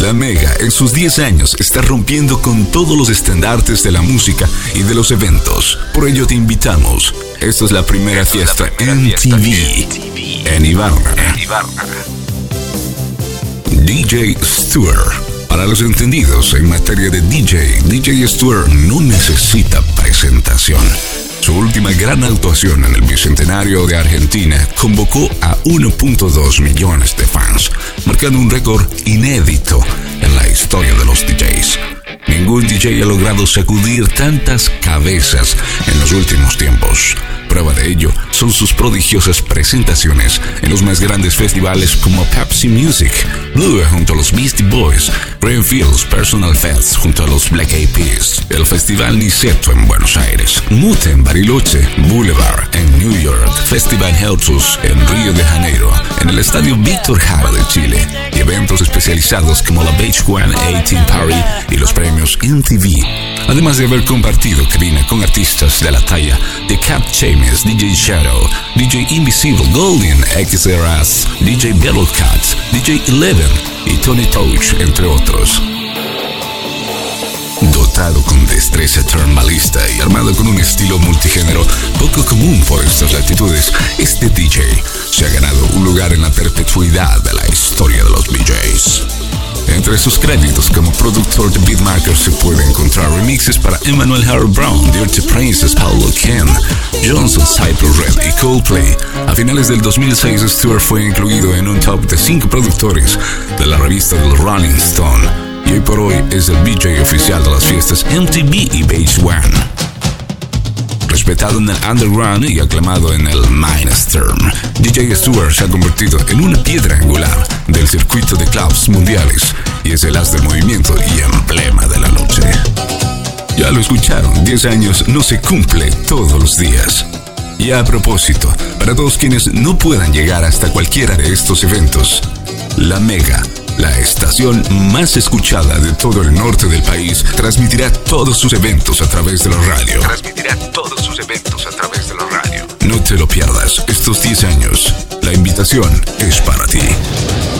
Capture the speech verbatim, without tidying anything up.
La Mega en sus diez años está rompiendo con todos los estandartes de la música y de los eventos. Por ello te invitamos. Esta es la primera Esta fiesta la primera M T V, fiesta M T V en Ibarra. En Ibarra. D J Stuart. Para los entendidos en materia de D J, D J Stuart no necesita presentación. Su última gran actuación en el Bicentenario de Argentina convocó a uno punto dos millones de fans, marcando un récord inédito en la historia de los D Js. Ningún D J ha logrado sacudir tantas cabezas en los últimos tiempos. Prueba de ello son sus prodigiosas presentaciones en los más grandes festivales como Pepsi Music, Blue junto a los Beastie Boys, Greenfields Personal Fest junto a los Black Eyed Peas, el Festival Niceto en Buenos Aires, Mute en Bariloche, Boulevard en New York, Festival Heltus en Río de Janeiro, en el Estadio Víctor Jara de Chile, y eventos especializados como la Beach One eighteen Party y los premios M T V. Además de haber compartido cabina con artistas de la talla de Cat James, D J Shadow, D J Invisible, Golden, X R S, D J Bellowcat, D J Eleven y Tony Touch, entre otros. Dotado con destreza termalista y armado con un estilo multigénero poco común por estas latitudes, este D J se ha ganado un lugar en la perpetuidad de la historia de los D Js. Entre sus créditos como productor de beatmaker se puede encontrar remixes para Emmanuel Harold Brown, Dirty Princess, Paulo Ken, Johnson, Cypress Red y Coldplay. A finales del dos mil seis, Stuart fue incluido en un top de cinco productores de la revista del Rolling Stone y hoy por hoy es el D J oficial de las fiestas M T V y Beach One. Respetado en el underground y aclamado en el mainstream, D J Stuart se ha convertido en una piedra angular del circuito de clubs mundiales y es el as del movimiento y emblema de la noche. Ya lo escucharon, diez años no se cumple todos los días. Y a propósito, para todos quienes no puedan llegar hasta cualquiera de estos eventos, La Mega, la estación más escuchada de todo el norte del país, transmitirá todos sus eventos a través de la radio. Transmitirá todos sus eventos a través de la radio. No te lo pierdas, estos diez años. La invitación es para ti.